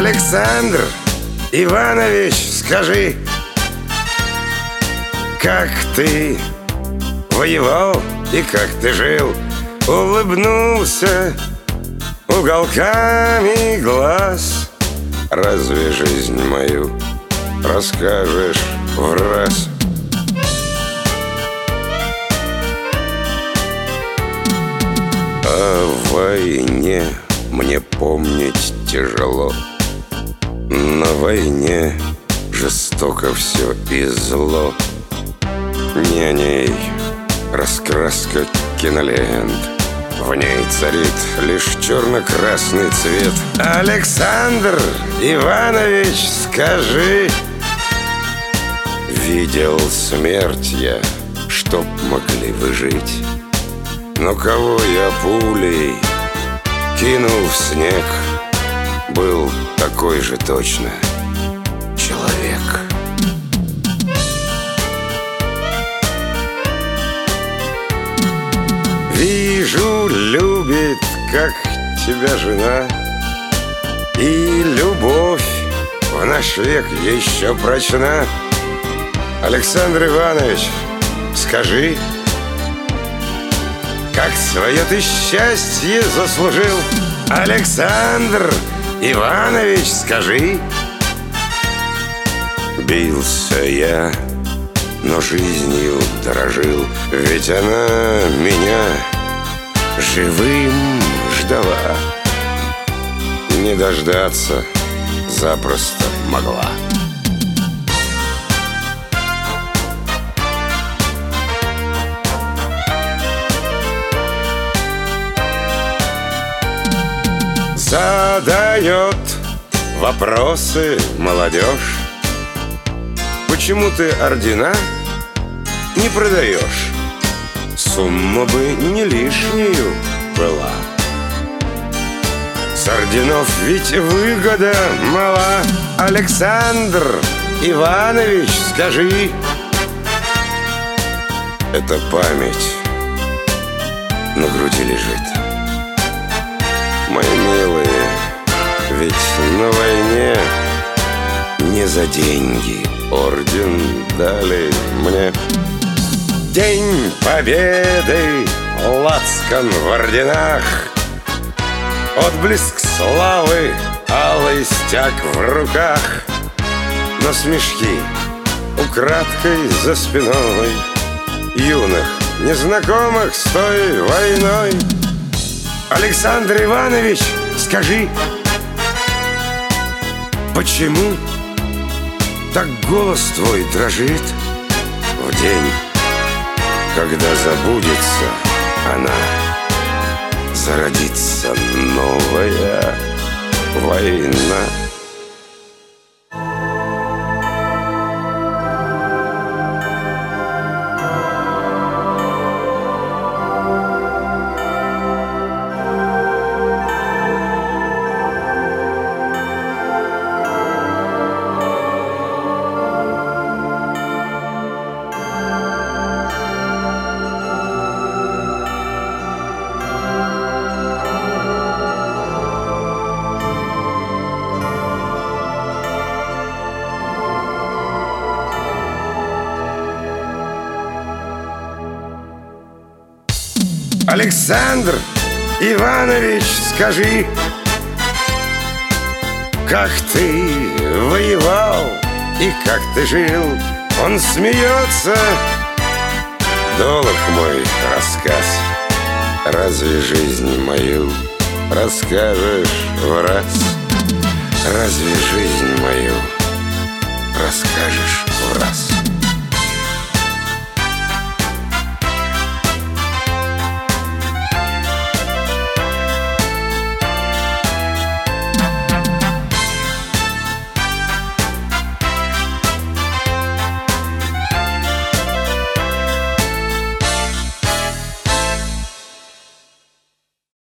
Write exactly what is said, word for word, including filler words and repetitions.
Александр Иванович, скажи, как ты воевал и как ты жил? Улыбнулся уголками глаз. Разве жизнь мою расскажешь враз? О войне мне помнить тяжело. На войне жестоко все и зло. Не о ней раскраска кинолент, в ней царит лишь черно-красный цвет. Александр Иванович, скажи, видел смерть я, чтоб могли вы жить. Но кого я пулей кинул в снег, был такой же точно человек. Вижу, любит, как тебя жена, и любовь в наш век еще прочна. Александр Иванович, скажи, как свое ты счастье заслужил? Александр Иванович, скажи. Бился я, но жизнью дорожил, ведь она меня живым ждала. Не дождаться запросто могла. Задает вопросы молодежь: почему ты ордена не продаешь? Сумма бы не лишнюю была. С орденов ведь выгода мала. Александр Иванович, скажи. Это память на груди лежит. Мои милые, ведь на войне не за деньги орден дали мне. День Победы, лацкан в орденах, отблеск славы, алый стяг в руках. Но смешки украдкой за спиной юных, незнакомых с той войной. Александр Иванович, скажи, почему так голос твой дрожит в день, когда забудется она, зародится новая война? Александр Иванович, скажи, как ты воевал и как ты жил? Он смеется. Долг мой рассказ, разве жизнь мою расскажешь в раз? Разве жизнь мою расскажешь в раз?